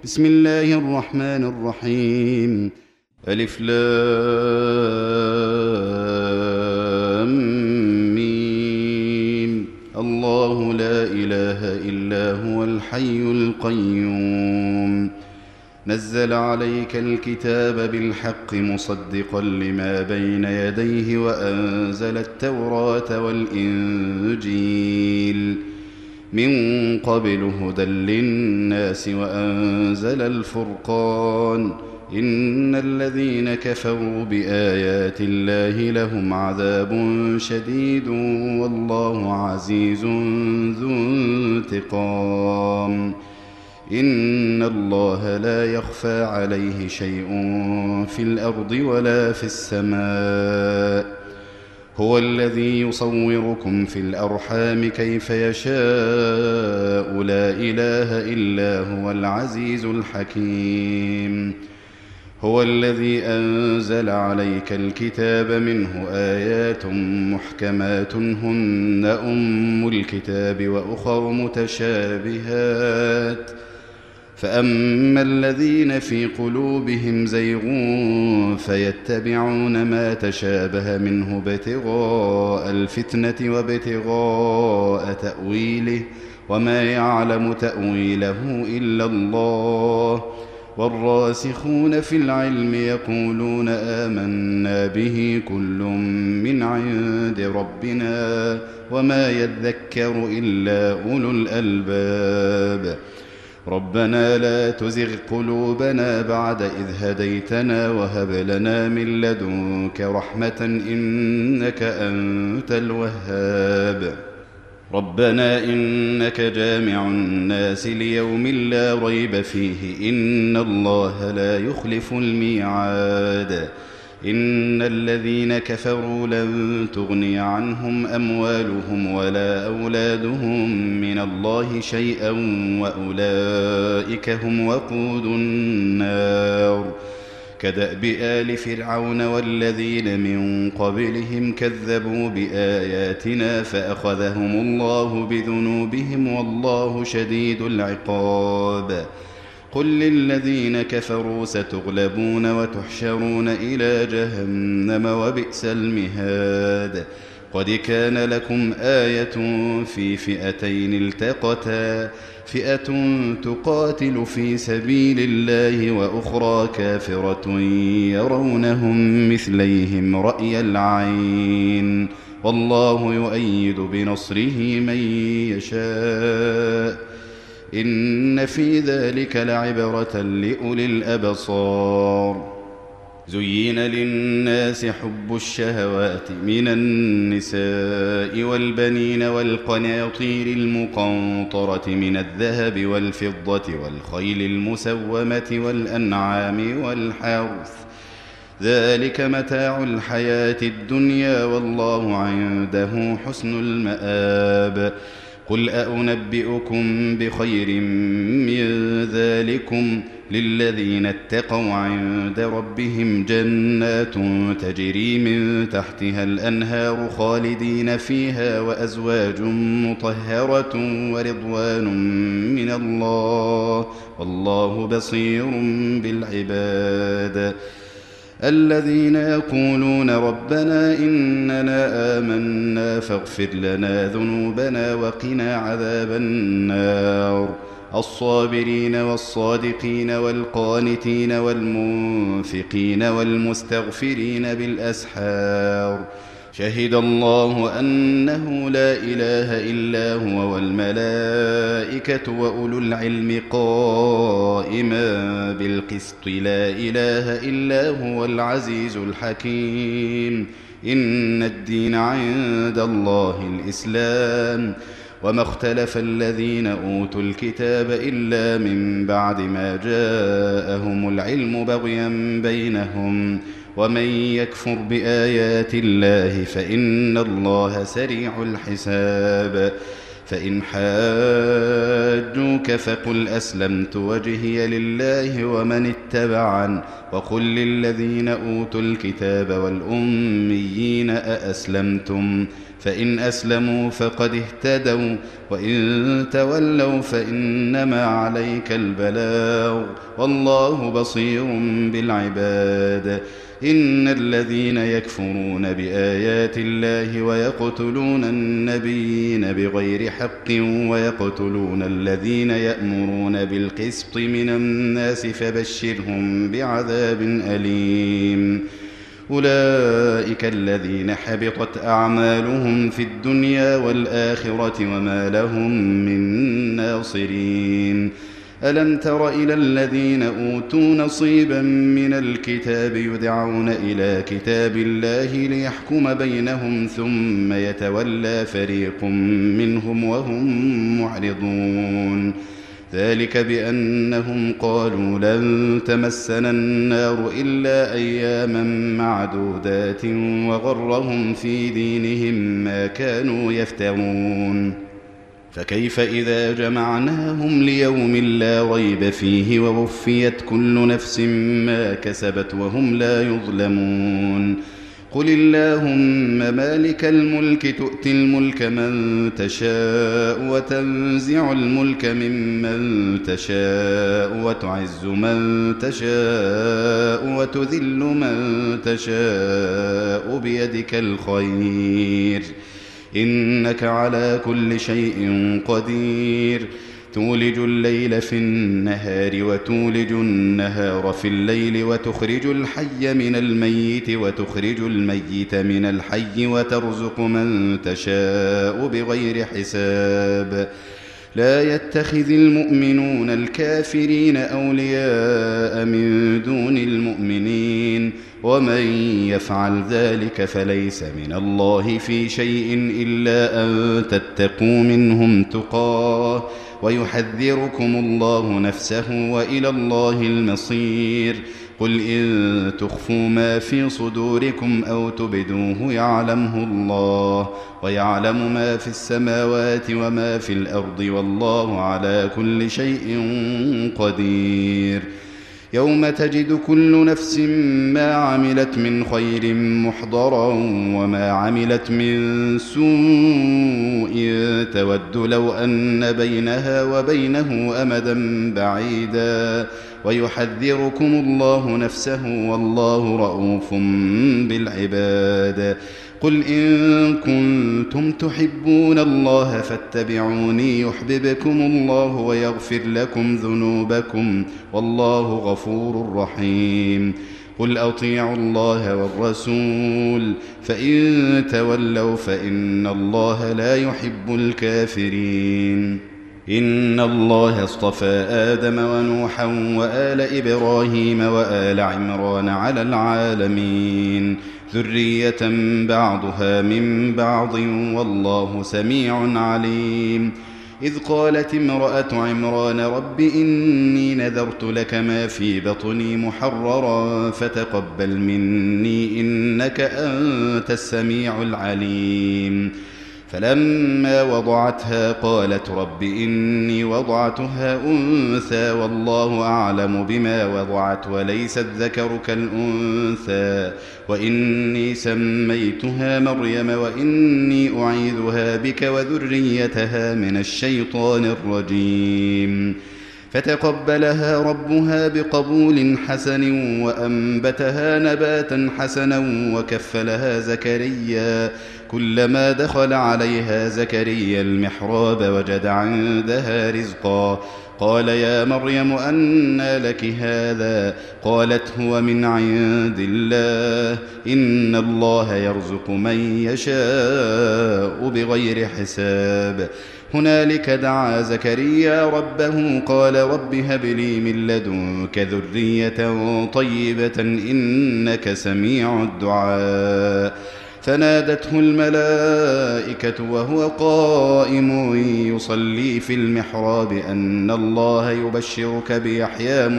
بسم الله الرحمن الرحيم. ألف لام ميم. الله لا إله إلا هو الحي القيوم. نزل عليك الكتاب بالحق مصدقا لما بين يديه وأنزل التوراة والإنجيل من قبل هدى للناس وأنزل الفرقان. إن الذين كفروا بآيات الله لهم عذاب شديد والله عزيز ذو انتقام. إن الله لا يخفى عليه شيء في الأرض ولا في السماء. هو الذي يصوركم في الأرحام كيف يشاء لا إله إلا هو العزيز الحكيم. هو الذي أنزل عليك الكتاب منه آيات محكمات هن أم الكتاب وأخر متشابهات فأما الذين في قلوبهم زيغ فيتبعون ما تشابه منه ابتغاء الفتنة وابتغاء تأويله وما يعلم تأويله إلا الله. والراسخون في العلم يقولون آمنا به كل من عند ربنا وما يذكر إلا أولو الألباب. ربنا لا تزغ قلوبنا بعد إذ هديتنا وهب لنا من لدنك رحمة إنك أنت الوهاب. ربنا إنك جامع الناس ليوم لا ريب فيه إن الله لا يخلف الميعاد. إن الذين كفروا لن تغني عنهم أموالهم ولا أولادهم من الله شيئا وأولئك هم وقود النار. كدأب آل فرعون والذين من قبلهم كذبوا بآياتنا فأخذهم الله بذنوبهم والله شديد العقاب. قل للذين كفروا ستغلبون وتحشرون إلى جهنم وبئس المهاد. قد كان لكم آية في فئتين التقتا فئة تقاتل في سبيل الله وأخرى كافرة يرونهم مثليهم رأي العين والله يؤيد بنصره من يشاء. إن في ذلك لعبرة لأولي الأبصار. زين للناس حب الشهوات من النساء والبنين والقناطير المقنطرة من الذهب والفضة والخيل المسومة والأنعام والحرث ذلك متاع الحياة الدنيا والله عنده حسن المآب. قل أنبئكم بخير من ذلكم للذين اتقوا عند ربهم جنات تجري من تحتها الأنهار خالدين فيها وأزواج مطهرة ورضوان من الله والله بصير بالعباد. الذين يقولون ربنا إننا آمنا فاغفر لنا ذنوبنا وقنا عذاب النار. الصابرين والصادقين والقانتين والمنفقين والمستغفرين بالأسحار. شهد الله أنه لا إله إلا هو والملائكة وأولو العلم قائما بالقسط لا إله إلا هو العزيز الحكيم. إن الدين عند الله الإسلام وما اختلف الذين أوتوا الكتاب إلا من بعد ما جاءهم العلم بغيا بينهم ومن يكفر بآيات الله فإن الله سريع الحساب. فإن حاجوك فقل أسلمت وجهي لله ومن اتبعن وقل للذين أوتوا الكتاب والأميين أأسلمتم فإن أسلموا فقد اهتدوا، وإن تولوا فإنما عليك البلاغ، والله بصير بالعباد. إن الذين يكفرون بآيات الله ويقتلون النبيين بغير حق ويقتلون الذين يأمرون بالقسط من الناس فبشرهم بعذاب أليم. أولئك الذين حبطت أعمالهم في الدنيا والآخرة وما لهم من ناصرين. ألم تر إلى الذين أوتوا نصيبا من الكتاب يدعون إلى كتاب الله ليحكم بينهم ثم يتولى فريق منهم وهم معرضون. ذلك بأنهم قالوا لن تمسنا النار إلا أياما معدودات وغرهم في دينهم ما كانوا يفترون. فكيف إذا جمعناهم ليوم لا ريب فيه ووفيت كل نفس ما كسبت وهم لا يظلمون. قل اللهم مالك الملك تؤتي الملك من تشاء وتنزع الملك ممن تشاء وتعز من تشاء وتذل من تشاء بيدك الخير إنك على كل شيء قدير. تولج الليل في النهار وتولج النهار في الليل وتخرج الحي من الميت وتخرج الميت من الحي وترزق من تشاء بغير حساب. لا يتخذ المؤمنون الكافرين أولياء من دون المؤمنين ومن يفعل ذلك فليس من الله في شيء إلا أن تتقوا منهم تقاه ويحذركم الله نفسه وإلى الله المصير. قل إن تخفوا ما في صدوركم أو تبدوه يعلمه الله ويعلم ما في السماوات وما في الأرض والله على كل شيء قدير. يوم تجد كل نفس ما عملت من خير محضرا وما عملت من سوء تود لو أن بينها وبينه أمدا بعيدا ويحذركم الله نفسه والله رءوف بالعباد. قل إن كنتم تحبون الله فاتبعوني يحببكم الله ويغفر لكم ذنوبكم والله غفور رحيم. قل أطيعوا الله والرسول فإن تولوا فإن الله لا يحب الكافرين. إن الله اصطفى آدم ونوحا وآل إبراهيم وآل عمران على العالمين ذرية بعضها من بعض والله سميع عليم. إذ قالت امرأة عمران رب إني نذرت لك ما في بطني محررا فتقبل مني إنك أنت السميع العليم. فلما وضعتها قالت رب إني وضعتها أنثى والله أعلم بما وضعت وليس الذكر كالأنثى وإني سميتها مريم وإني أعيذها بك وذريتها من الشيطان الرجيم. فتقبلها ربها بقبول حسن وأنبتها نباتا حسنا وكفلها زكريا. كلما دخل عليها زكريا المحراب وجد عندها رزقا قال يا مريم أنى لك هذا قالت هو من عند الله إن الله يرزق من يشاء بغير حساب. هنالك دعا زكريا ربه قال رب هب لي من لدنك ذرية طيبة إنك سميع الدعاء. فنادته الملائكة وهو قائم يصلي في المحراب أن الله يبشرك بيحيى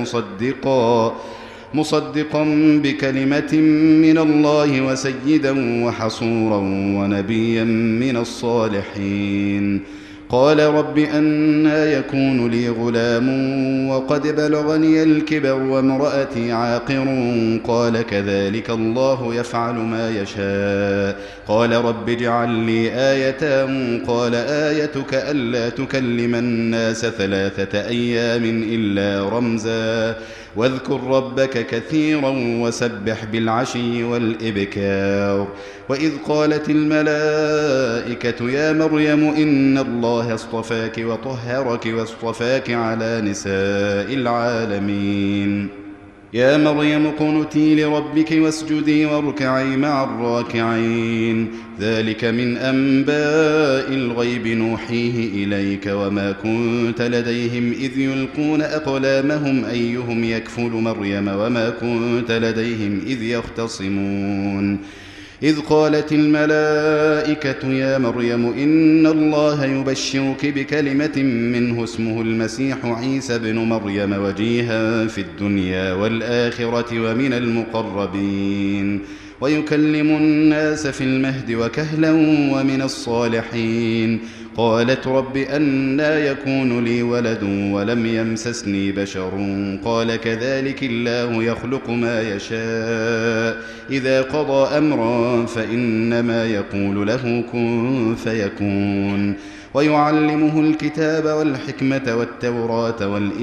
مصدقا بكلمة من الله وسيدا وحصورا ونبيا من الصالحين. قال رب أنى يكون لي غلام وقد بلغني الكبر وامرأتي عاقر قال كذلك الله يفعل ما يشاء قال رب اجعل لي آية قال آيتك ألا تكلم الناس 3 أيام إلا رمزا واذكر ربك كثيرا وسبح بالعشي والإبكار وإذ قالت الملائكة يا مريم إن الله اصطفاك وطهرك واصطفاك على نساء العالمين يا مريم اقنتي لربك واسجدي واركعي مع الراكعين ذلك من أنباء الغيب نوحيه إليك وما كنت لديهم إذ يلقون أقلامهم أيهم يكفل مريم وما كنت لديهم إذ يختصمون إذ قالت الملائكة يا مريم إن الله يبشرك بكلمة منه اسمه المسيح عيسى بن مريم وجيها في الدنيا والآخرة ومن المقربين ويكلم الناس في المهد وكهلا ومن الصالحين قالت رب أنى يكون لي ولد ولم يمسسني بشر قال كذلك الله يخلق ما يشاء إذا قضى أمرا فإنما يقول له كن فيكون ويعلمه الكتاب والحكمة والتوراة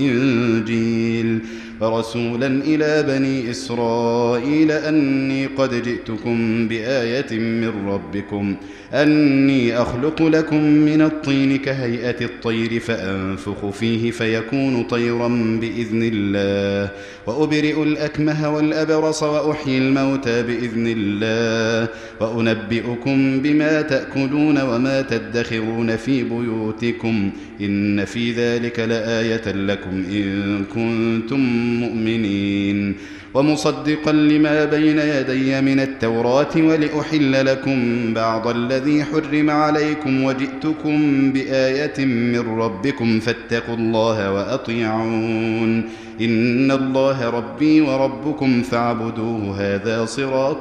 والإنجيل ورسولا إلى بني إسرائيل أني قد جئتكم بآية من ربكم أني أخلق لكم من الطين كهيئة الطير فأنفخ فيه فيكون طيرا بإذن الله وأبرئ الأكمه والأبرص وأحيي الموتى بإذن الله وأنبئكم بما تأكلون وما تدخرون في بيوتكم إن في ذلك لآية لكم إن كنتم مؤمنين ومصدقا لما بين يدي من التوراة ولأحل لكم بعض الذي حرم عليكم وجئتكم بآية من ربكم فاتقوا الله وأطيعون إن الله ربي وربكم فاعبدوه هذا صراط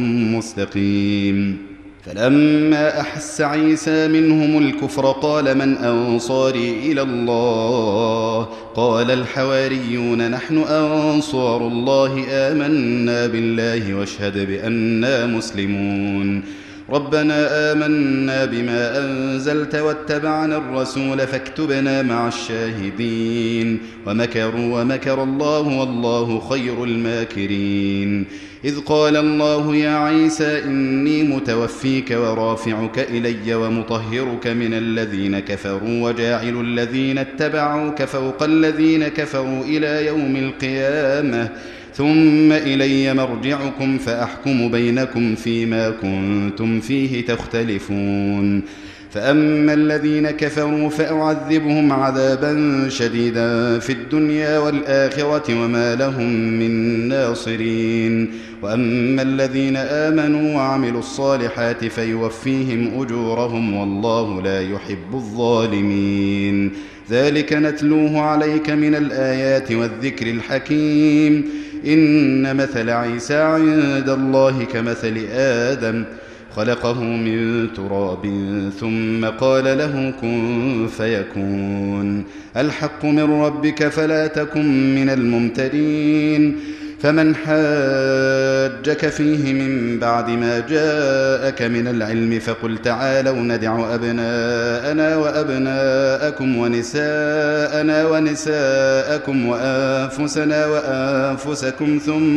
مستقيم فلما أحس عيسى منهم الكفر قال من أنصاري إلى الله قال الحواريون نحن أنصار الله آمنا بالله واشهد بأننا مسلمون ربنا آمنا بما أنزلت واتبعنا الرسول فاكتبنا مع الشاهدين ومكروا ومكر الله والله خير الماكرين إذ قال الله يا عيسى إني متوفيك ورافعك إلي ومطهرك من الذين كفروا وجاعل الذين اتبعوك فوق الذين كفروا إلى يوم القيامة ثم إلي مرجعكم فأحكم بينكم فيما كنتم فيه تختلفون فأما الذين كفروا فأعذبهم عذابا شديدا في الدنيا والآخرة وما لهم من ناصرين وأما الذين آمنوا وعملوا الصالحات فيوفيهم أجورهم والله لا يحب الظالمين ذلك نتلوه عليك من الآيات والذكر الحكيم إن مثل عيسى عند الله كمثل آدم خلقه من تراب ثم قال له كن فيكون الحق من ربك فلا تكن من الممترين فمن حاجك فيه من بعد ما جاءك من العلم فقل تعالوا ندع أبناءنا وأبناءكم ونساءنا ونساءكم وأنفسنا وأنفسكم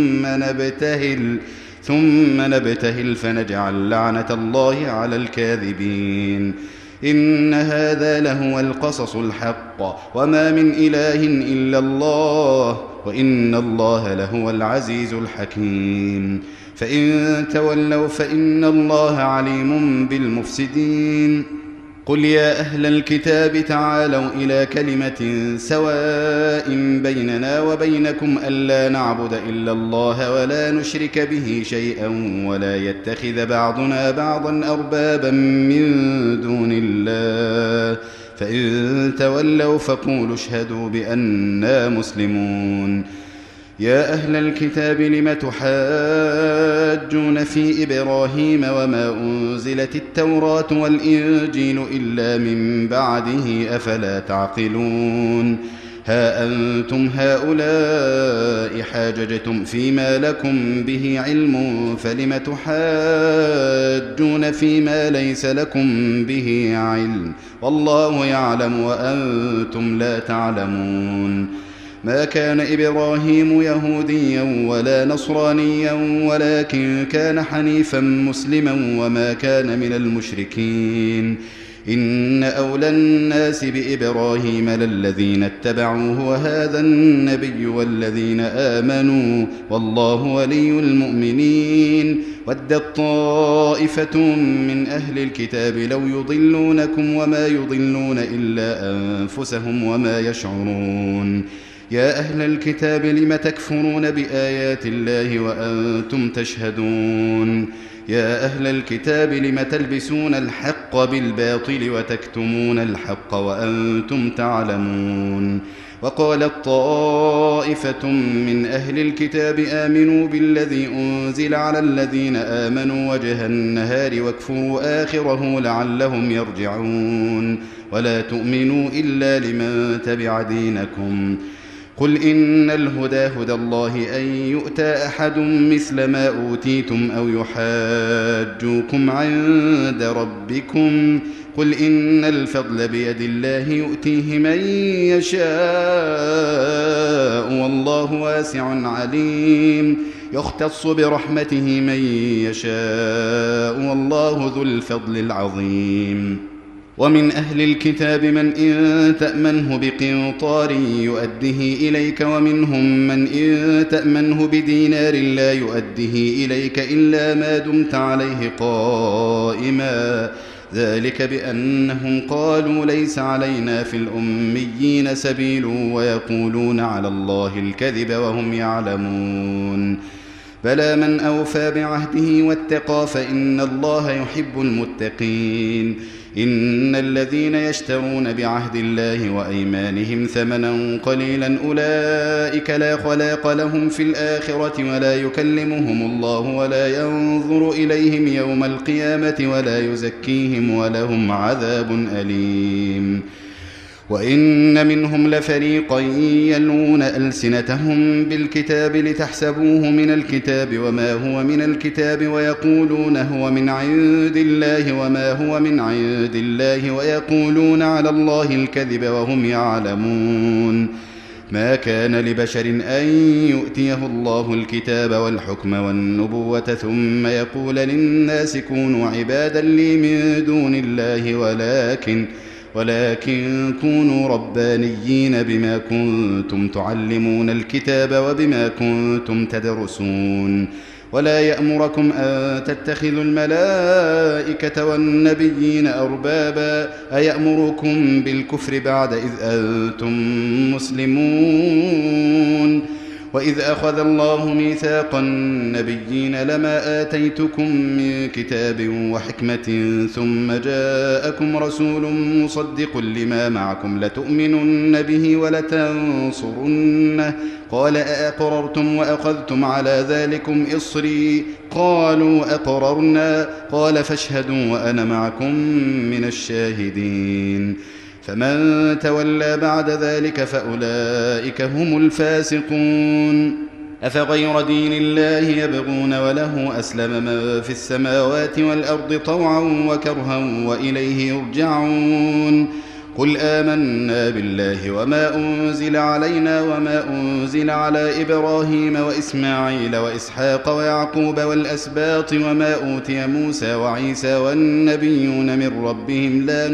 ثم نبتهل فنجعل لعنة الله على الكاذبين إن هذا لهو القصص الحق وما من إله إلا الله وإن الله لهو العزيز الحكيم فإن تولوا فإن الله عليم بالمفسدين قل يا أهل الكتاب تعالوا إلى كلمة سواء بيننا وبينكم ألا نعبد إلا الله ولا نشرك به شيئا ولا يتخذ بعضنا بعضا أربابا من دون الله فإن تولوا فقولوا اشهدوا بأننا مسلمون يا أهل الكتاب لم تحاجون في إبراهيم وما أنزلت التوراة والإنجيل إلا من بعده أفلا تعقلون ها أنتم هؤلاء حاججتم فيما لكم به علم فلم تحاجون فيما ليس لكم به علم والله يعلم وأنتم لا تعلمون ما كان إبراهيم يهوديا ولا نصرانيا ولكن كان حنيفا مسلما وما كان من المشركين إن أولى الناس بإبراهيم للذين اتبعوه وهذا النبي والذين آمنوا والله ولي المؤمنين ودت طائفة من أهل الكتاب لو يضلونكم وما يضلون إلا أنفسهم وما يشعرون يا أهل الكتاب لم تكفرون بآيات الله وأنتم تشهدون يا أهل الكتاب لم تلبسون الحق بالباطل وتكتمون الحق وأنتم تعلمون وقالت طائفة من أهل الكتاب آمنوا بالذي أنزل على الذين آمنوا وجه النهار واكفروا آخره لعلهم يرجعون ولا تؤمنوا إلا لمن تبع دينكم قل إن الهدى هدى الله أن يؤتى أحد مثل ما أوتيتم أو يحاجوكم عند ربكم قل إن الفضل بيد الله يؤتيه من يشاء والله واسع عليم يختص برحمته من يشاء والله ذو الفضل العظيم ومن أهل الكتاب من إن تأمنه بقنطار يؤده إليك ومنهم من إن تأمنه بدينار لا يؤده إليك إلا ما دمت عليه قائما ذلك بأنهم قالوا ليس علينا في الأميين سبيل ويقولون على الله الكذب وهم يعلمون بلى من أوفى بعهده واتقى فإن الله يحب المتقين إن الذين يشترون بعهد الله وأيمانهم ثمنا قليلا أولئك لا خلاق لهم في الآخرة ولا يكلمهم الله ولا ينظر إليهم يوم القيامة ولا يزكيهم ولهم عذاب أليم وإن منهم لفريقا يلوون ألسنتهم بالكتاب لتحسبوه من الكتاب وما هو من الكتاب ويقولون هو من عند الله وما هو من عند الله ويقولون على الله الكذب وهم يعلمون ما كان لبشر أن يؤتيه الله الكتاب والحكم والنبوة ثم يقول للناس كونوا عبادا لي من دون الله ولكن كونوا ربانيين بما كنتم تعلمون الكتاب وبما كنتم تدرسون ولا يأمركم أن تتخذوا الملائكة والنبيين أربابا أيأمركم بالكفر بعد إذ أنتم مسلمون وإذ أخذ الله ميثاق النبيين لما آتيتكم من كتاب وحكمة ثم جاءكم رسول مصدق لما معكم لتؤمنن به ولتنصرنه قال أأقررتم وأخذتم على ذلكم إصري قالوا أقررنا قال فاشهدوا وأنا معكم من الشاهدين فمن تولى بعد ذلك فأولئك هم الفاسقون أفغير دين الله يبغون وله أسلم من في السماوات والأرض طوعا وكرها وإليه يرجعون قل آمنا بالله وما أنزل علينا وما أنزل على إبراهيم وإسماعيل وإسحاق ويعقوب والأسباط وما أوتي موسى وعيسى والنبيون من ربهم لا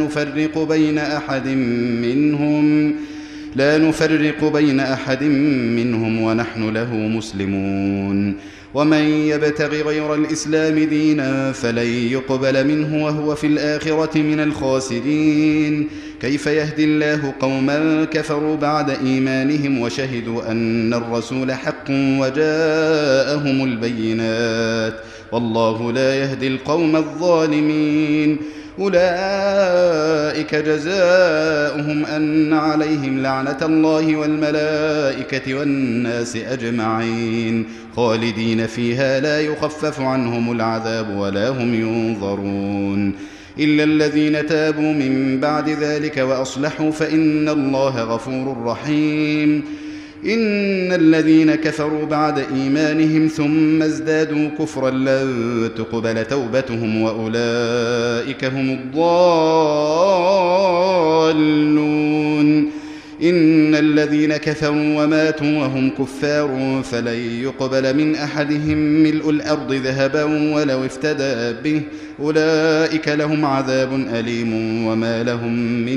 نفرق بين أحد منهم ونحن له مسلمون ومن يبتغ غير الإسلام دينا فلن يقبل منه وهو في الآخرة من الخاسرين كيف يهدي الله قوما كفروا بعد إيمانهم وشهدوا أن الرسول حق وجاءهم البينات والله لا يهدي القوم الظالمين أولئك جزاؤهم أن عليهم لعنة الله والملائكة والناس أجمعين خالدين فيها لا يخفف عنهم العذاب ولا هم ينظرون إلا الذين تابوا من بعد ذلك وأصلحوا فإن الله غفور رحيم إن الذين كفروا بعد إيمانهم ثم ازدادوا كفرا لن تقبل توبتهم وأولئك هم الضالون إن الذين كفروا وماتوا وهم كفار فلن يقبل من أحدهم ملء الأرض ذهبا ولو افتدى به أولئك لهم عذاب أليم وما لهم من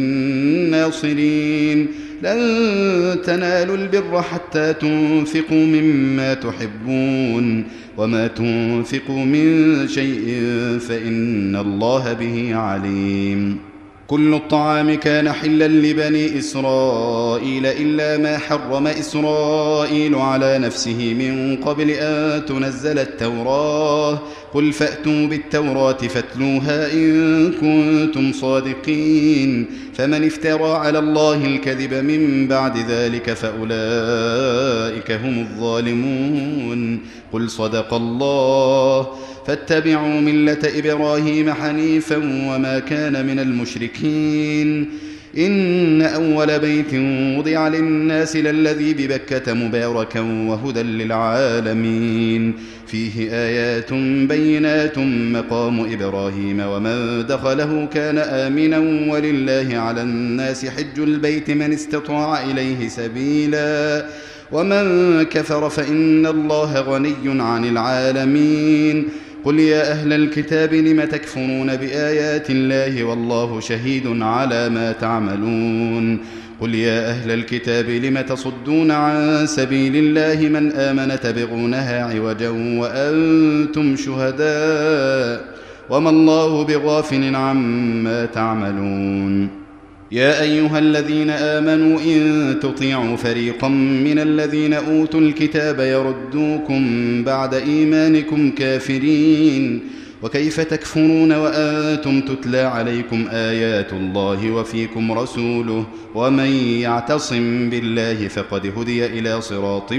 ناصرين لن تنالوا البر حتى تنفقوا مما تحبون وما تنفقوا من شيء فإن الله به عليم كل الطعام كان حلا لبني إسرائيل إلا ما حرم إسرائيل على نفسه من قبل أن تنزل التوراة قل فأتوا بالتوراة فاتلوها إن كنتم صادقين فمن افترى على الله الكذب من بعد ذلك فأولئك هم الظالمون قل صدق الله فاتبعوا ملة إبراهيم حنيفا وما كان من المشركين إن أول بيت وضع للناس للذي ببكة مباركا وهدى للعالمين فيه آيات بينات مقام إبراهيم ومن دخله كان آمنا ولله على الناس حج البيت من استطاع إليه سبيلا ومن كفر فإن الله غني عن العالمين قل يا أهل الكتاب لم تكفرون بآيات الله والله شهيد على ما تعملون قل يا أهل الكتاب لم تصدون عن سبيل الله من آمن تبغونها عوجا وأنتم شهداء وما الله بغافل عما تعملون يا أيها الذين آمنوا إن تطيعوا فريقا من الذين أوتوا الكتاب يردوكم بعد إيمانكم كافرين وكيف تكفرون وأنتم تتلى عليكم آيات الله وفيكم رسوله ومن يعتصم بالله فقد هدي إلى صراط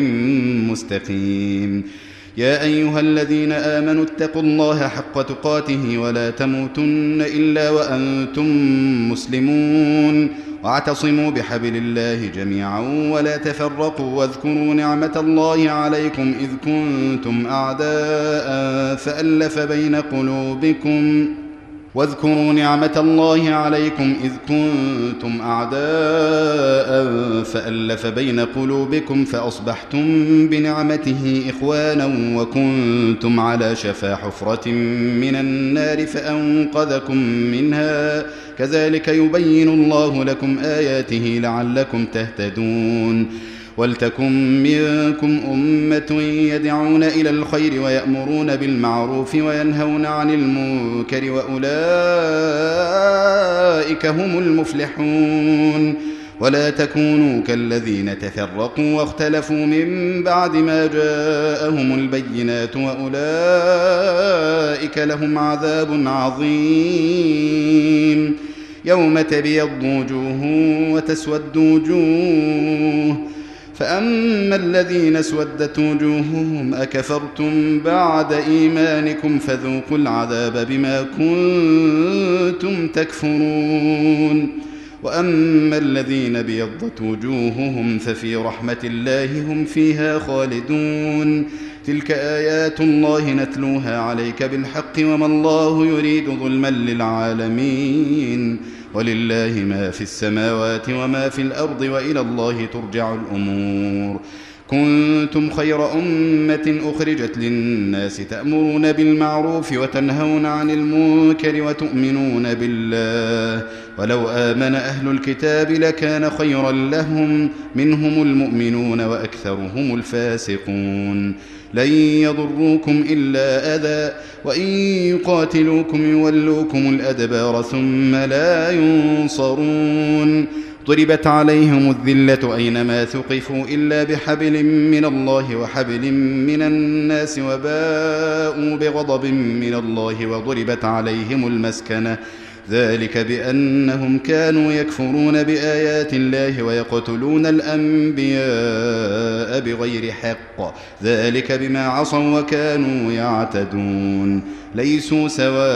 مستقيم يا أيها الذين آمنوا اتقوا الله حق تقاته ولا تموتن إلا وأنتم مسلمون واعتصموا بحبل الله جميعا ولا تفرقوا واذكروا نعمة الله عليكم إذ كنتم أعداء فألف بين قلوبكم فأصبحتم بنعمته إخوانا وكنتم على شفا حفرة من النار فأنقذكم منها كذلك يبين الله لكم آياته لعلكم تهتدون ولتكن منكم أمة يدعون إلى الخير ويأمرون بالمعروف وينهون عن المنكر وأولئك هم المفلحون ولا تكونوا كالذين تفرقوا واختلفوا من بعد ما جاءهم البينات وأولئك لهم عذاب عظيم يوم تبيض وجوه وتسود وجوه فأما الذين اسودت وجوههم أكفرتم بعد إيمانكم فذوقوا العذاب بما كنتم تكفرون وأما الذين ابيضت وجوههم ففي رحمة الله هم فيها خالدون تلك آيات الله نتلوها عليك بالحق وما الله يريد ظلما للعالمين ولله ما في السماوات وما في الأرض وإلى الله ترجع الأمور كنتم خير أمة أخرجت للناس تأمرون بالمعروف وتنهون عن المنكر وتؤمنون بالله ولو آمن أهل الكتاب لكان خيرا لهم منهم المؤمنون وأكثرهم الفاسقون لن يضروكم إلا أذى وإن يقاتلوكم يولوكم الأدبار ثم لا ينصرون ضربت عليهم الذلة أينما ثقفوا إلا بحبل من الله وحبل من الناس وباءوا بغضب من الله وضربت عليهم المسكنة ذلك بأنهم كانوا يكفرون بآيات الله ويقتلون الأنبياء بغير حق، ذلك بما عصوا وكانوا يعتدون. ليسوا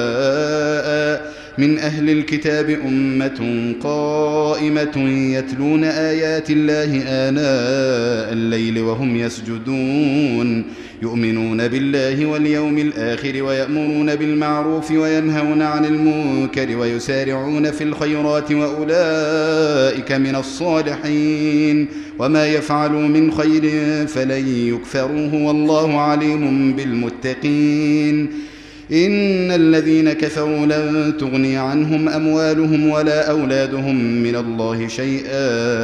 سواء من أهل الكتاب أمة قائمة يتلون آيات الله آناء الليل وهم يسجدون، يؤمنون بالله واليوم الآخر ويأمرون بالمعروف وينهون عن المنكر ويسارعون في الخيرات وأولئك من الصالحين، وما يفعلوا من خير فلن يكفروه والله عليم بالمتقين. إن الذين كفروا لن تغني عنهم أموالهم ولا أولادهم من الله شيئا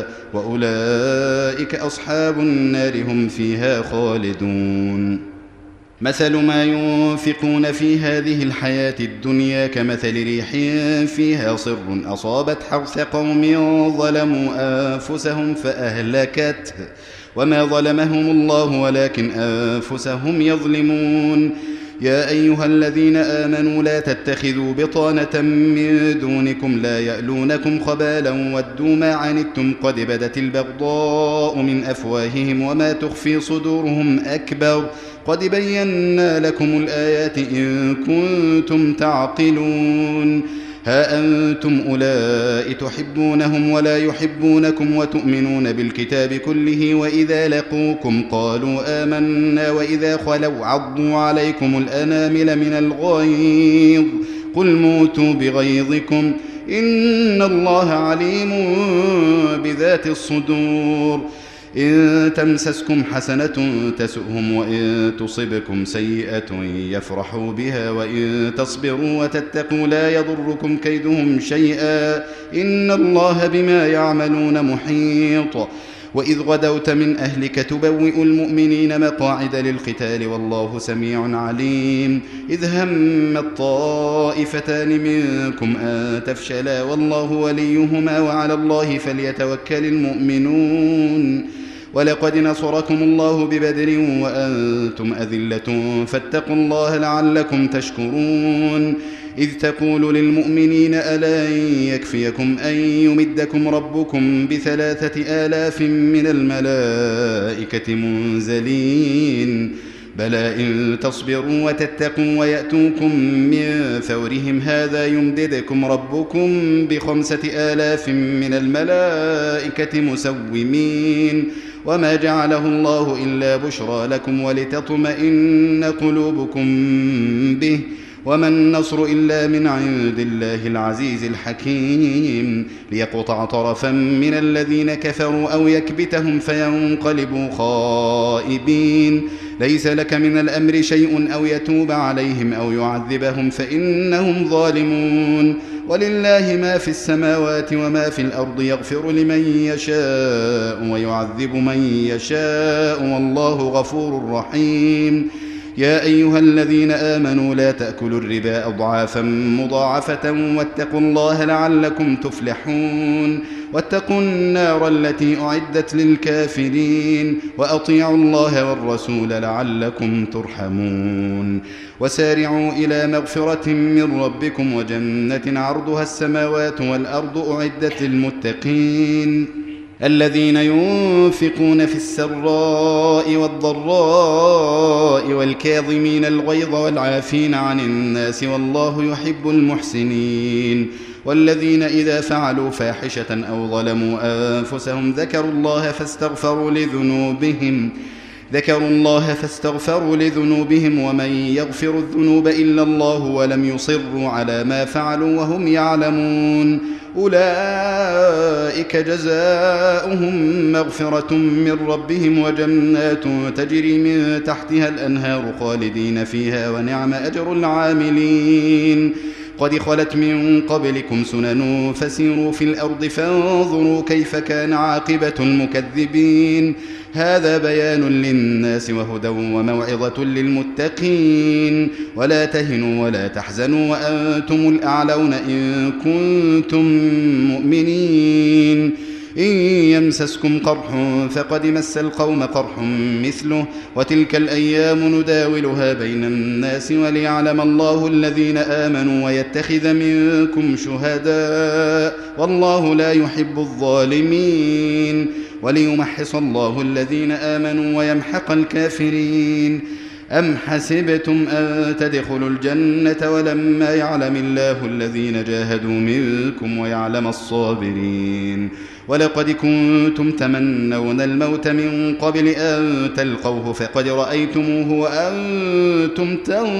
وأولئك أصحاب النار هم فيها خالدون. مثل ما ينفقون في هذه الحياة الدنيا كمثل ريح فيها صر أصابت حرث قوم ظلموا أنفسهم فأهلكته، وما ظلمهم الله ولكن أنفسهم يظلمون. يا أيها الذين آمنوا لا تتخذوا بطانة من دونكم لا يألونكم خبالا ودوا ما عنتم قد بدت البغضاء من أفواههم وما تخفي صدورهم أكبر، قد بينا لكم الآيات إن كنتم تعقلون. ها أنتم أولئك تحبونهم ولا يحبونكم وتؤمنون بالكتاب كله وإذا لقوكم قالوا آمنا وإذا خلوا عضوا عليكم الأنامل من الغيظ قل موتوا بغيظكم إن الله عليم بذات الصدور. إن تمسسكم حسنة تسؤهم وإن تصبكم سيئة يفرحوا بها وإن تصبروا وتتقوا لا يضركم كيدهم شيئا إن الله بما يعملون محيط. وإذ غدوت من أهلك تبوئ المؤمنين مقاعد للقتال والله سميع عليم. إذ هم الطائفتان منكم أن تفشلا والله وليهما وعلى الله فليتوكل المؤمنون. ولقد نصركم الله ببدر وأنتم أذلة فاتقوا الله لعلكم تشكرون. إذ تقول للمؤمنين ألا يكفيكم أن يمدكم ربكم ب3,000 من الملائكة منزلين بلى إن تصبروا وتتقوا ويأتوكم من فورهم هذا يمددكم ربكم ب5,000 من الملائكة مسومين وما جعله الله إلا بشرى لكم ولتطمئن قلوبكم به وما النصر إلا من عند الله العزيز الحكيم. ليقطع طرفا من الذين كفروا أو يكبتهم فينقلبوا خائبين. ليس لك من الأمر شيء أو يتوب عليهم أو يعذبهم فإنهم ظالمون. ولله ما في السماوات وما في الأرض يغفر لمن يشاء ويعذب من يشاء والله غفور رحيم. يا أيها الذين آمنوا لا تأكلوا الربا أضعافا مضاعفة واتقوا الله لعلكم تفلحون. واتقوا النار التي أعدت للكافرين وأطيعوا الله والرسول لعلكم ترحمون. وسارعوا إلى مغفرة من ربكم وجنة عرضها السماوات والأرض أعدت للمتقين الذين ينفقون في السراء والضراء والكاظمين الغيظ والعافين عن الناس والله يحب المحسنين. والذين إذا فعلوا فاحشة أو ظلموا أنفسهم ذكروا الله فاستغفروا لذنوبهم ومن يغفر الذنوب إلا الله ولم يصروا على ما فعلوا وهم يعلمون أولئك جزاؤهم مغفرة من ربهم وجنات تجري من تحتها الأنهار خالدين فيها ونعم أجر العاملين. قد خلت من قبلكم سنن فسيروا في الأرض فانظروا كيف كان عاقبة المكذبين. هذا بيان للناس وهدى وموعظة للمتقين. ولا تهنوا ولا تحزنوا وأنتم الأعلون إن كنتم مؤمنين. إن يمسسكم قرح فقد مس القوم قرح مثله وتلك الأيام نداولها بين الناس وليعلم الله الذين آمنوا ويتخذ منكم شهداء والله لا يحب الظالمين وليمحص الله الذين آمنوا ويمحق الكافرين. أم حسبتم أن تدخلوا الجنة ولما يعلم الله الذين جاهدوا منكم ويعلم الصابرين ولقد كنتم تمنون الموت من قبل أن تلقوه فقد رأيتموه وأنتم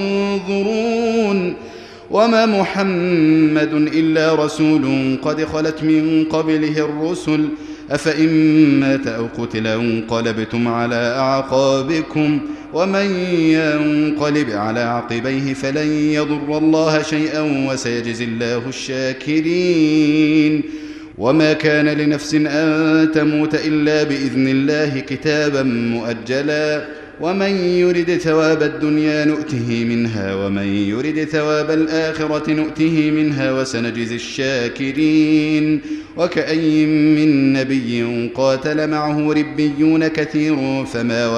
تنظرون وما محمد إلا رسول قد خلت من قبله الرسل أفإن مات أو قتل انقلبتم على أعقابكم ومن ينقلب على عقبيه فلن يضر الله شيئا وسيجزي الله الشاكرين. وما كان لنفس أن تموت إلا بإذن الله كتابا مؤجلا ومن يرد ثواب الدنيا نؤته منها ومن يرد ثواب الآخرة نؤته منها وسنجزي الشاكرين. وكأي من نبي قاتل معه ربيون كثير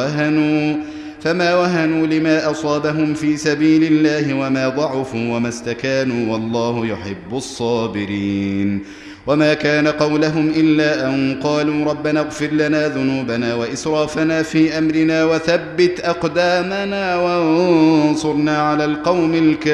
فما وهنوا لما أصابهم في سبيل الله وما ضعفوا وما استكانوا والله يحب الصابرين. وما كان قولهم إلا أن قالوا ربنا اغفر لنا ذنوبنا وإسرافنا في أمرنا وثبت أقدامنا وانصرنا على القوم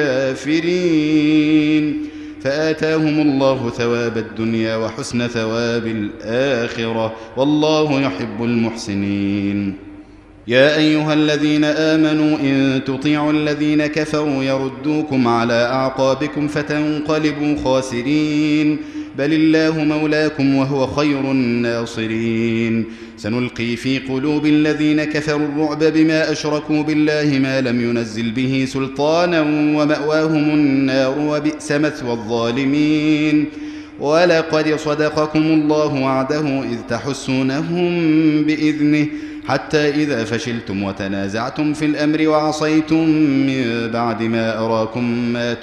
الكافرين فآتاهم الله ثواب الدنيا وحسن ثواب الآخرة والله يحب المحسنين. يا أيها الذين آمنوا إن تطيعوا الذين كفروا يردوكم على أعقابكم فتنقلبوا خاسرين بل الله مولاكم وهو خير الناصرين. سنلقي في قلوب الذين كفروا الرعب بما أشركوا بالله ما لم ينزل به سلطانا ومأواهم النار وبئس مثوى الظالمين. ولقد صدقكم الله وعده إذ تحسونهم بإذنه حتى إذا فشلتم وتنازعتم في الأمر وعصيتم من بعد ما أراكم ما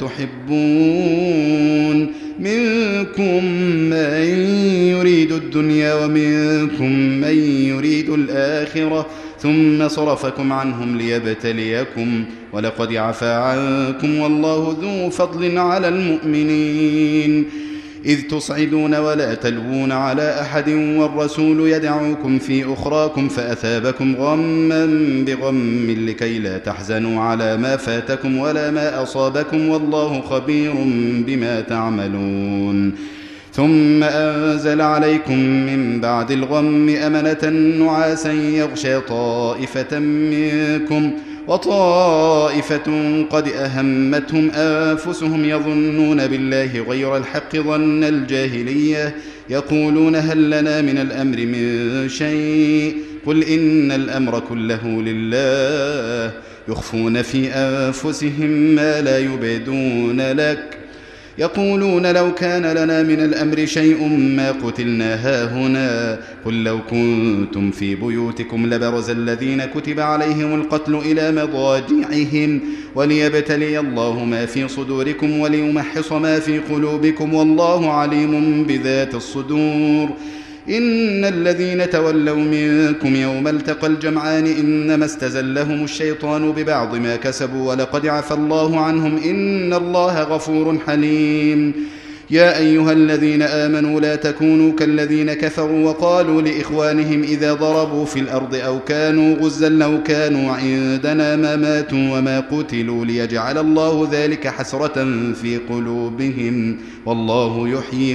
تحبون منكم من يريد الدنيا ومنكم من يريد الآخرة ثم صرفكم عنهم ليبتليكم ولقد عفا عنكم والله ذو فضل على المؤمنين إذ تصعدون ولا تلوون على أحد والرسول يدعوكم في أخراكم فأثابكم غما بغم لكي لا تحزنوا على ما فاتكم ولا ما أصابكم والله خبير بما تعملون. ثم أنزل عليكم من بعد الغم أمنة نعاسا يغشى طائفة منكم وطائفة قد أهمتهم أنفسهم يظنون بالله غير الحق ظن الجاهلية يقولون هل لنا من الأمر من شيء قل إن الأمر كله لله يخفون في أنفسهم ما لا يبدون لك يقولون لو كان لنا من الأمر شيء ما قتلنا هاهنا قل لو كنتم في بيوتكم لبرز الذين كتب عليهم القتل إلى مضاجعهم وليبتلي الله ما في صدوركم وليمحص ما في قلوبكم والله عليم بذات الصدور. إن الذين تولوا منكم يوم التقى الجمعان إنما استزلهم الشيطان ببعض ما كسبوا ولقد عفى الله عنهم إن الله غفور حليم. يا أيها الذين آمنوا لا تكونوا كالذين كفروا وقالوا لإخوانهم إذا ضربوا في الأرض أو كانوا غزا لو كانوا عندنا ما ماتوا وما قتلوا ليجعل الله ذلك حسرة في قلوبهم والله يحيي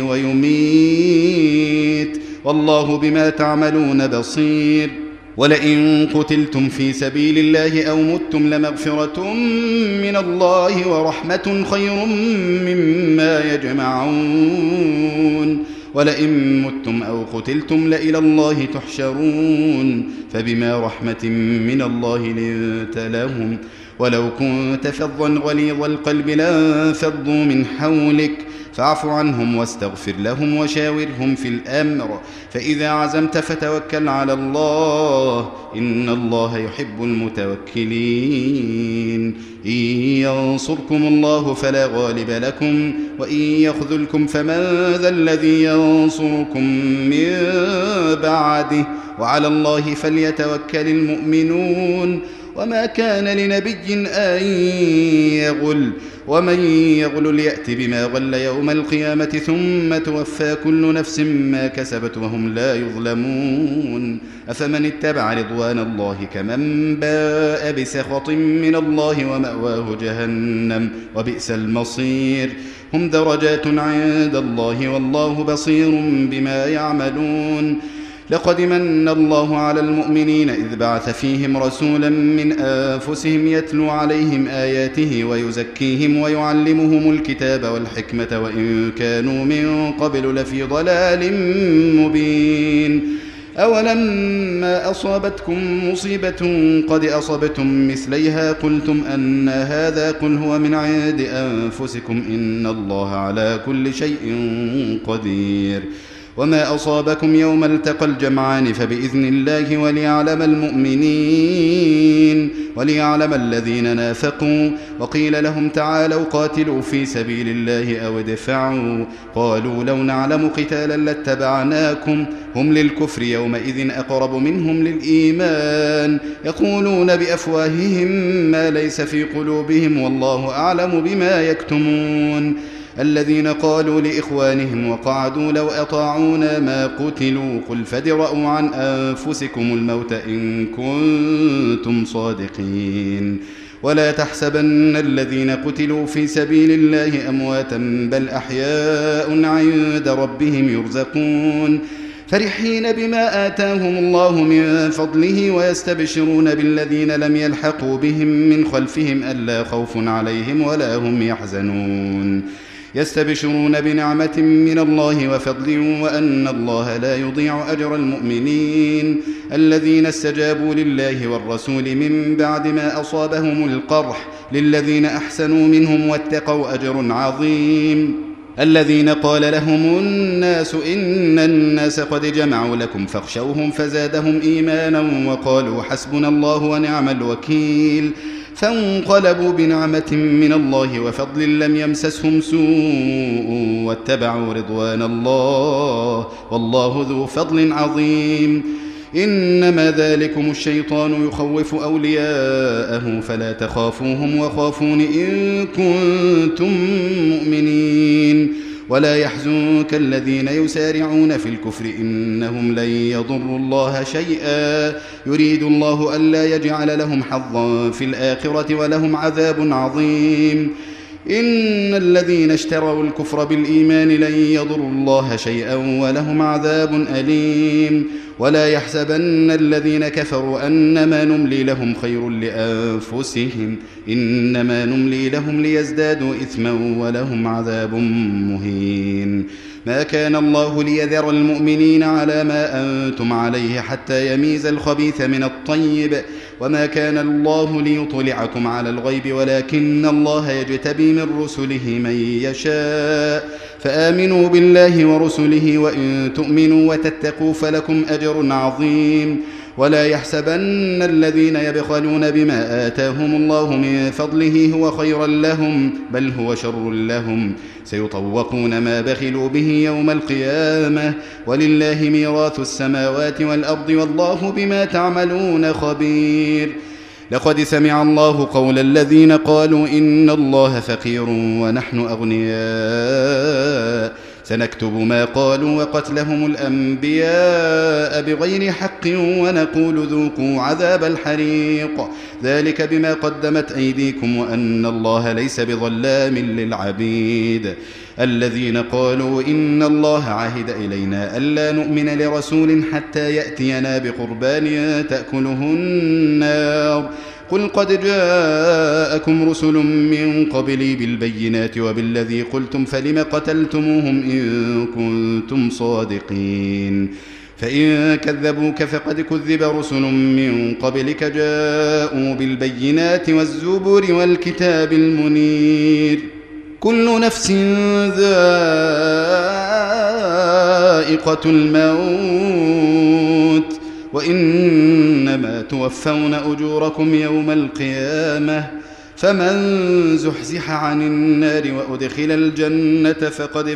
ويميت والله بما تعملون بصير. ولئن قتلتم في سبيل الله أو متم لمغفرة من الله ورحمة خير مما يجمعون. ولئن متم أو قتلتم لإلى الله تحشرون فبما رحمة من الله لنت لهم ولو كنت فظا غليظ القلب لانفضوا من حولك فاعف عنهم واستغفر لهم وشاورهم في الأمر، فإذا عزمت فتوكل على الله، إن الله يحب المتوكلين. إن ينصركم الله فلا غالب لكم، وإن يخذلكم فمن ذا الذي ينصركم من بعده، وعلى الله فليتوكل المؤمنون. وما كان لنبي أن يغل، ومن يغل ليأت بما غل يوم القيامة ثم توفى كل نفس ما كسبت وهم لا يظلمون. أفمن اتبع رضوان الله كمن باء بسخط من الله ومأواه جهنم وبئس المصير. هم درجات عند الله والله بصير بما يعملون. لقد من الله على المؤمنين إذ بعث فيهم رسولا من أنفسهم يتلو عليهم آياته ويزكيهم ويعلمهم الكتاب والحكمة وإن كانوا من قبل لفي ضلال مبين. أولما أصابتكم مصيبة قد أصبتم مثليها قلتم أن هذا، قل هو من عند أنفسكم إن الله على كل شيء قدير. وما أصابكم يوم التقى الجمعان فبإذن الله وليعلم المؤمنين وليعلم الذين نافقوا. وقيل لهم تعالوا قاتلوا في سبيل الله أو ادفعوا، قالوا لو نعلم قتالا لاتبعناكم. هم للكفر يومئذ أقرب منهم للإيمان، يقولون بأفواههم ما ليس في قلوبهم والله أعلم بما يكتمون. الذين قالوا لإخوانهم وقعدوا لو أطاعونا ما قتلوا، قل فادرءوا عن أنفسكم الموت إن كنتم صادقين. ولا تحسبن الذين قتلوا في سبيل الله أمواتا بل أحياء عند ربهم يرزقون، فرحين بما آتاهم الله من فضله ويستبشرون بالذين لم يلحقوا بهم من خلفهم ألا خوف عليهم ولا هم يحزنون. يستبشرون بنعمة من الله وفضل وأن الله لا يضيع أجر المؤمنين. الذين استجابوا لله والرسول من بعد ما أصابهم القرح للذين أحسنوا منهم واتقوا أجر عظيم. الذين قال لهم الناس إن الناس قد جمعوا لكم فاخشوهم فزادهم إيمانا وقالوا حسبنا الله ونعم الوكيل. فانقلبوا بنعمة من الله وفضل لم يمسسهم سوء واتبعوا رضوان الله والله ذو فضل عظيم. إنما ذلكم الشيطان يخوف أولياءه فلا تخافوهم وخافون إن كنتم مؤمنين. ولا يحزنك الذين يسارعون في الكفر إنهم لن يضروا الله شيئا، يريد الله ألا يجعل لهم حظا في الآخرة ولهم عذاب عظيم. إن الذين اشتروا الكفر بالإيمان لن يضروا الله شيئا ولهم عذاب أليم. ولا يحسبن الذين كفروا أنما نملي لهم خير لأنفسهم، إنما نملي لهم ليزدادوا إثما ولهم عذاب مهين. ما كان الله ليذر المؤمنين على ما أنتم عليه حتى يميز الخبيث من الطيب، وما كان الله ليطلعكم على الغيب ولكن الله يجتبي من رسله من يشاء. فآمنوا بالله ورسله وإن تؤمنوا وتتقوا فلكم أجر عظيم. ولا يحسبن الذين يبخلون بما آتاهم الله من فضله هو خيرا لهم بل هو شر لهم، سيطوقون ما بخلوا به يوم القيامة ولله ميراث السماوات والأرض والله بما تعملون خبير. لقد سمع الله قول الذين قالوا إن الله فقير ونحن أغنياء، سنكتب ما قالوا وقتلهم الأنبياء بغير حق ونقول ذوقوا عذاب الحريق، ذلك بما قدمت أيديكم وأن الله ليس بظلام للعبيد. الذين قالوا إن الله عهد إلينا ألا نؤمن لرسول حتى يأتينا بقربان تأكله النار، قل قد جاءكم رسل من قبلي بالبينات وبالذي قلتم فلم قتلتموهم إن كنتم صادقين. فإن كذبوك فقد كذب رسل من قبلك جاءوا بالبينات والزبر والكتاب المنير. كل نفس ذائقة الموت وإنما توفون أجوركم يوم القيامة فمن زحزح عن النار وأدخل الجنة فقد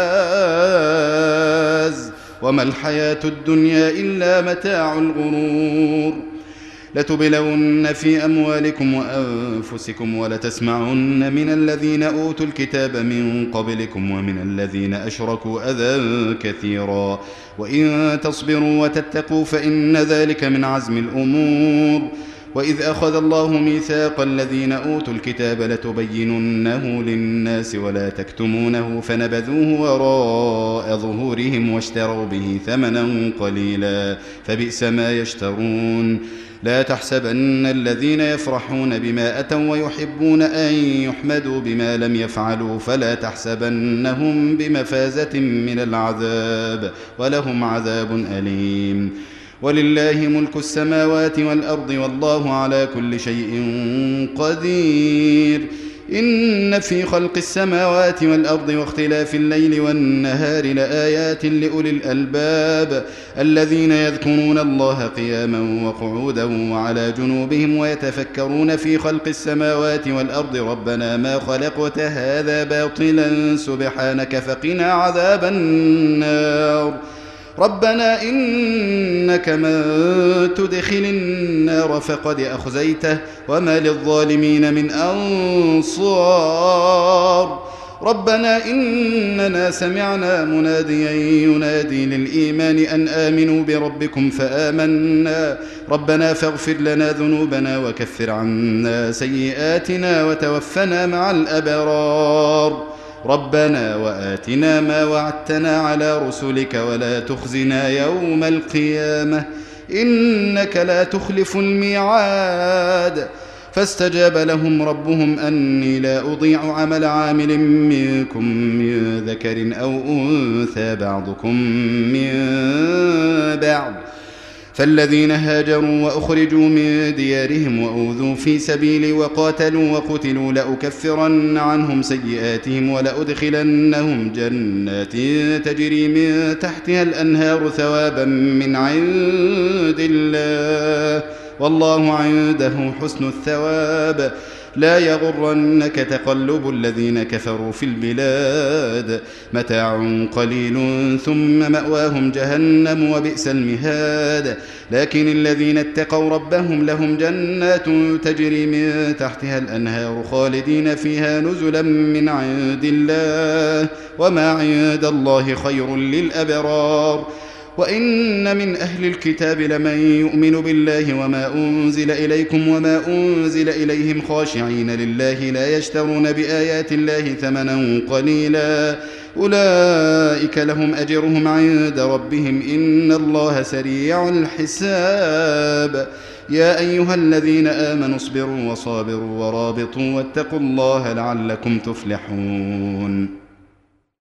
فاز وما الحياة الدنيا إلا متاع الغرور لتبلون في أموالكم وأنفسكم ولتسمعن من الذين أوتوا الكتاب من قبلكم ومن الذين أشركوا أذى كثيرا وإن تصبروا وتتقوا فإن ذلك من عزم الأمور وإذ أخذ الله ميثاق الذين أوتوا الكتاب لتبيننه للناس ولا تكتمونه فنبذوه وراء ظهورهم واشتروا به ثمنا قليلا فبئس ما يشترون لا تحسبن الذين يفرحون بما أتوا ويحبون أن يحمدوا بما لم يفعلوا فلا تحسبنهم بمفازة من العذاب ولهم عذاب أليم ولله ملك السماوات والأرض والله على كل شيء قدير إن في خلق السماوات والأرض واختلاف الليل والنهار لآيات لأولي الألباب الذين يذكرون الله قياما وقعودا وعلى جنوبهم ويتفكرون في خلق السماوات والأرض ربنا ما خلقت هذا باطلا سبحانك فقنا عذاب النار ربنا إنك من تدخل النار فقد أخزيته وما للظالمين من أنصار ربنا إننا سمعنا مناديا ينادي للإيمان أن آمنوا بربكم فآمنا ربنا فاغفر لنا ذنوبنا وكفر عنا سيئاتنا وتوفنا مع الأبرار ربنا وآتنا ما وعدتنا على رسلك ولا تخزنا يوم القيامة إنك لا تخلف الميعاد فاستجاب لهم ربهم أني لا أضيع عمل عامل منكم من ذكر أو أنثى بعضكم من بعض فالذين هاجروا وأخرجوا من ديارهم وأوذوا في سبيلي وقاتلوا وقتلوا لأكفرن عنهم سيئاتهم ولأدخلنهم جنات تجري من تحتها الأنهار ثوابا من عند الله والله عنده حسن الثواب لا يغرنك تقلب الذين كفروا في البلاد متاع قليل ثم مأواهم جهنم وبئس المهاد لكن الذين اتقوا ربهم لهم جنات تجري من تحتها الأنهار خالدين فيها نزلا من عند الله وما عند الله خير للأبرار وإن من أهل الكتاب لمن يؤمن بالله وما أنزل إليكم وما أنزل إليهم خاشعين لله لا يشترون بآيات الله ثمنا قليلا أولئك لهم أجرهم عند ربهم إن الله سريع الحساب يا أيها الذين آمنوا اصبروا وصابروا ورابطوا واتقوا الله لعلكم تفلحون